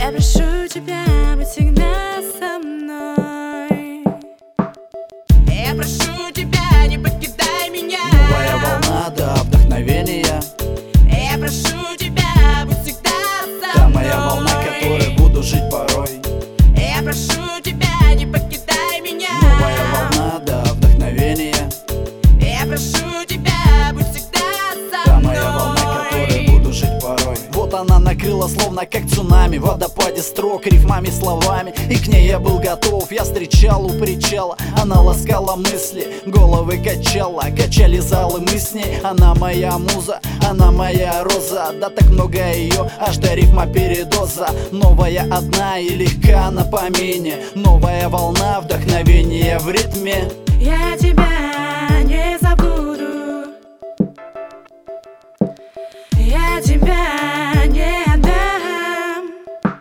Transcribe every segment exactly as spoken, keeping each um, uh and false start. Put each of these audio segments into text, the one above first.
Я прошу тебя быть всегда со мной. Я прошу тебя, не покидай меня. Новая волна до вдохновения. Я прошу тебя, быть всегда со Да, мной. моя волна, которой буду жить порой. Я прошу тебя, не покидай меня. Новая волна до вдохновения. Я прошу тебя, быть всегда со Да, мной. моя волна, которой буду жить порой. Вот она накрыла словно как цунами, в водопаде строк, рифмами, словами. И к ней я был готов, я встречал у причала. Она ласкала мысли, головы качала, качали залы мы с ней. Она моя муза, она моя роза. Да так много ее, аж до рифма передоза. Новая одна и легка на помине. Новая волна вдохновения в ритме. Я тебя не забуду. Я тебя не отдам.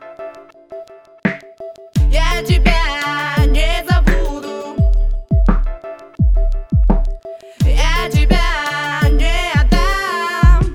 Я тебя не забуду. Я тебя не отдам.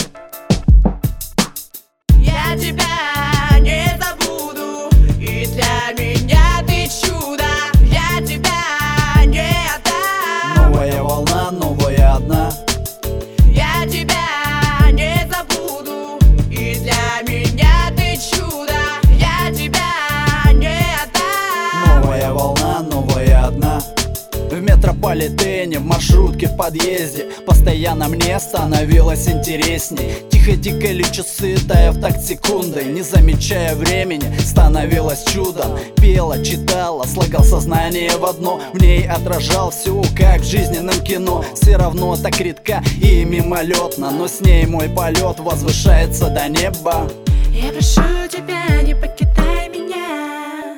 Я тебя не забуду. И для меня ты чудо. Я тебя не отдам. Новая волна, новая одна. Я тебя не забуду. И для меня ты чудо. Я тебя не отдам. Новая волна, новая одна. В метрополитене, в маршрутке, в подъезде постоянно мне становилось интересней. Тихо тикали часы, тая в такт секунды. Не замечая времени, становилось чудом. Пела, читала, слагал сознание в одно. В ней отражал все, как в жизненном кино. Все равно так редка и мимолетно, но с ней мой полет возвышается до неба. Я прошу тебя, не покидай меня.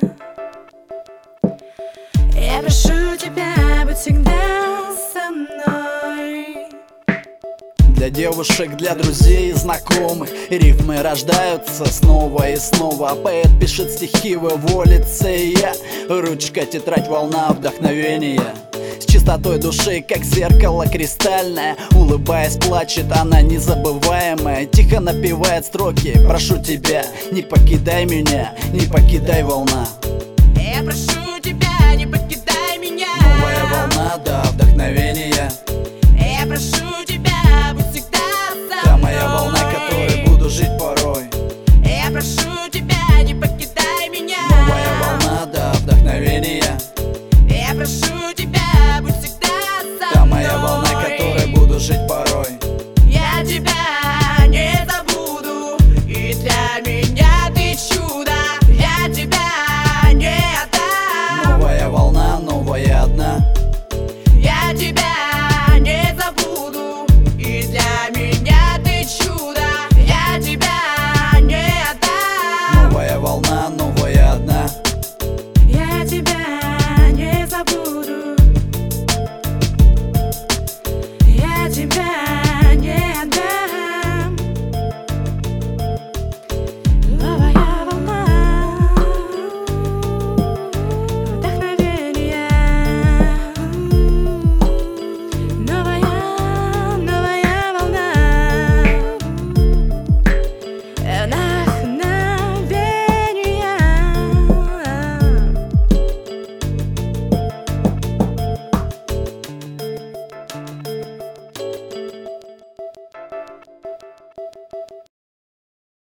Я прошу тебя быть всегда со мной. Для девушек, для друзей и знакомых рифмы рождаются снова и снова. Поэт пишет стихи в его лице, и я ручка, тетрадь, волна вдохновения. С чистотой души, как зеркало кристальное, улыбаясь, плачет она незабываемая. Тихо напевает строки: прошу тебя, не покидай меня, не покидай, волна.